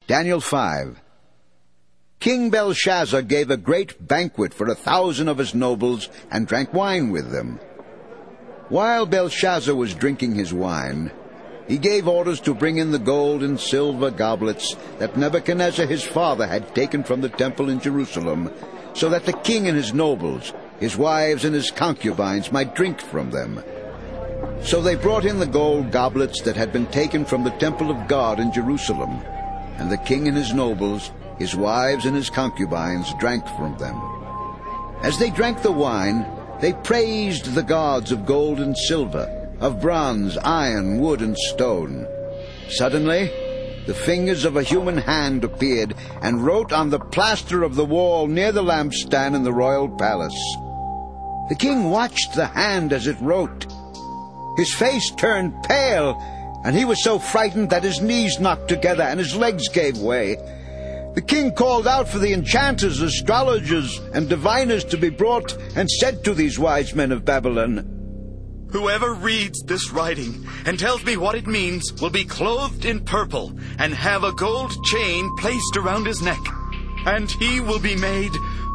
Daniel 5. King Belshazzar gave a great banquet for 1,000 of his nobles and drank wine with them. While Belshazzar was drinking his wine, he gave orders to bring in the gold and silver goblets that Nebuchadnezzar his father had taken from the temple in Jerusalem, so that the king and his nobles, his wives and his concubines might drink from them. So they brought in the gold goblets that had been taken from the temple of God in Jerusalem, and the king and his nobles, his wives and his concubines, drank from them. As they drank the wine, they praised the gods of gold and silver, of bronze, iron, wood, and stone. Suddenly, the fingers of a human hand appeared and wrote on the plaster of the wall near the lampstand in the royal palace. The king watched the hand as it wrote. His face turned pale, and he was so frightened that his knees knocked together and his legs gave way. The king called out for the enchanters, astrologers, and diviners to be brought, and said to these wise men of Babylon, "Whoever reads this writing and tells me what it means will be clothed in purple and have a gold chain placed around his neck, and he will be made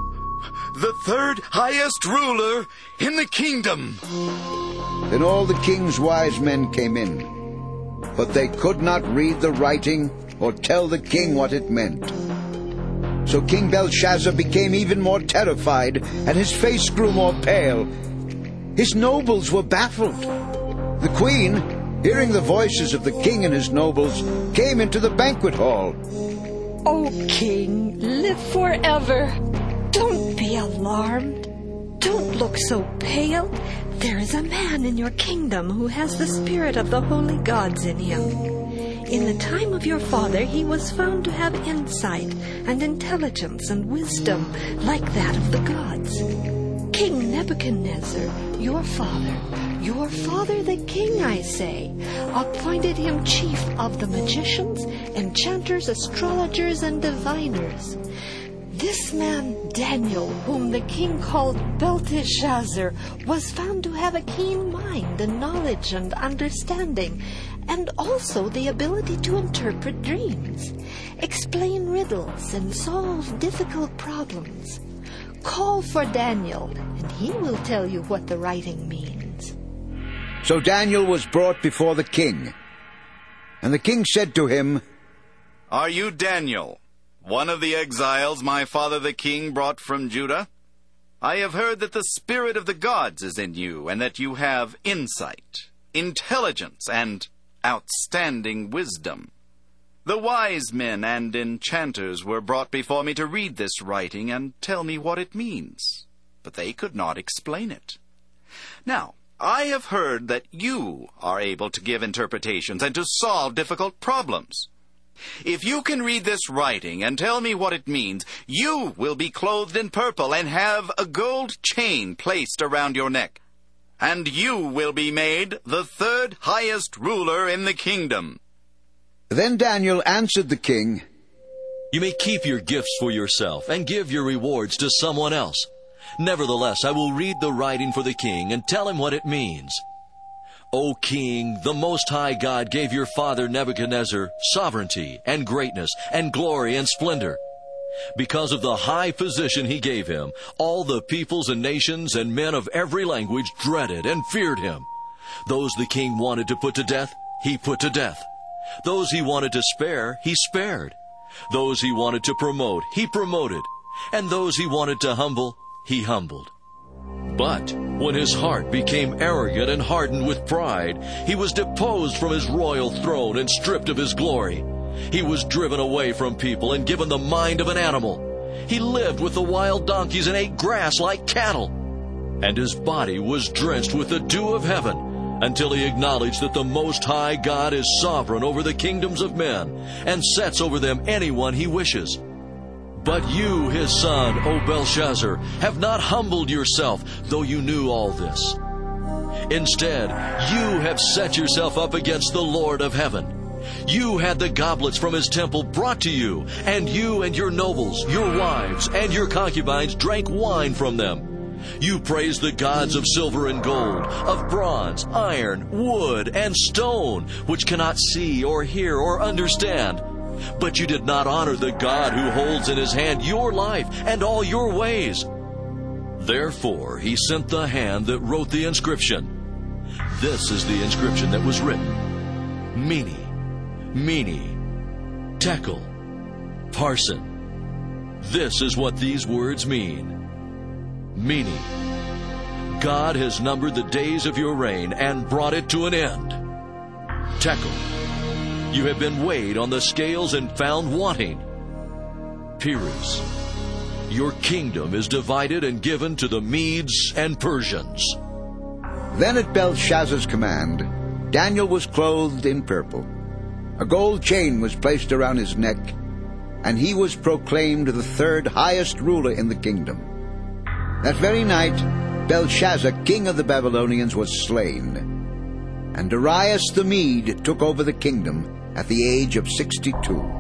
the third highest ruler in the kingdom." Then all the king's wise men came in, but they could not read the writing or tell the king what it meant. So King Belshazzar became even more terrified, and his face grew more pale. His nobles were baffled. The queen, hearing the voices of the king and his nobles, came into the banquet hall. "O king, live forever. Don't be alarmed. Don't look so pale. There is a man in your kingdom who has the spirit of the holy gods in him. In the time of your father, he was found to have insight and intelligence and wisdom like that of the gods. King Nebuchadnezzar, your father the king, I say, appointed him chief of the magicians, enchanters, astrologers, and diviners. This man, Daniel, whom the king called Belteshazzar, was found to have a keen mind and knowledge and understanding, and also the ability to interpret dreams, explain riddles, and solve difficult problems. Call for Daniel, and he will tell you what the writing means." So Daniel was brought before the king. And the king said to him, "Are you Daniel, one of the exiles my father the king brought from Judah? I have heard that the spirit of the gods is in you, and that you have insight, intelligence, and outstanding wisdom. The wise men and enchanters were brought before me to read this writing and tell me what it means, but they could not explain it. Now, I have heard that you are able to give interpretations and to solve difficult problems. If you can read this writing and tell me what it means, you will be clothed in purple and have a gold chain placed around your neck, and you will be made the third highest ruler in the kingdom." Then Daniel answered the king, "You may keep your gifts for yourself and give your rewards to someone else. Nevertheless, I will read the writing for the king and tell him what it means. O king, the Most High God gave your father Nebuchadnezzar sovereignty and greatness and glory and splendor. Because of the high position he gave him, all the peoples and nations and men of every language dreaded and feared him. Those the king wanted to put to death, he put to death. Those he wanted to spare, he spared. Those he wanted to promote, he promoted. And those he wanted to humble, he humbled. But when his heart became arrogant and hardened with pride, he was deposed from his royal throne and stripped of his glory. He was driven away from people and given the mind of an animal. He lived with the wild donkeys and ate grass like cattle. And his body was drenched with the dew of heaven, until he acknowledged that the Most High God is sovereign over the kingdoms of men, and sets over them anyone he wishes. But you, his son, O Belshazzar, have not humbled yourself, though you knew all this. Instead, you have set yourself up against the Lord of heaven. You had the goblets from his temple brought to you, and you and your nobles, your wives, and your concubines drank wine from them. You praised the gods of silver and gold, of bronze, iron, wood, and stone, which cannot see or hear or understand. But you did not honor the God who holds in his hand your life and all your ways. Therefore he sent the hand that wrote the inscription. This is the inscription that was written: Mene, Mene, Tekel, Parsin. This is what these words mean. Mene, God has numbered the days of your reign and brought it to an end. Tekel, you have been weighed on the scales and found wanting. Peres, your kingdom is divided and given to the Medes and Persians. Then at Belshazzar's command, Daniel was clothed in purple. A gold chain was placed around his neck, and he was proclaimed the third highest ruler in the kingdom. That very night, Belshazzar, king of the Babylonians, was slain, and Darius the Mede took over the kingdom at the age of 62.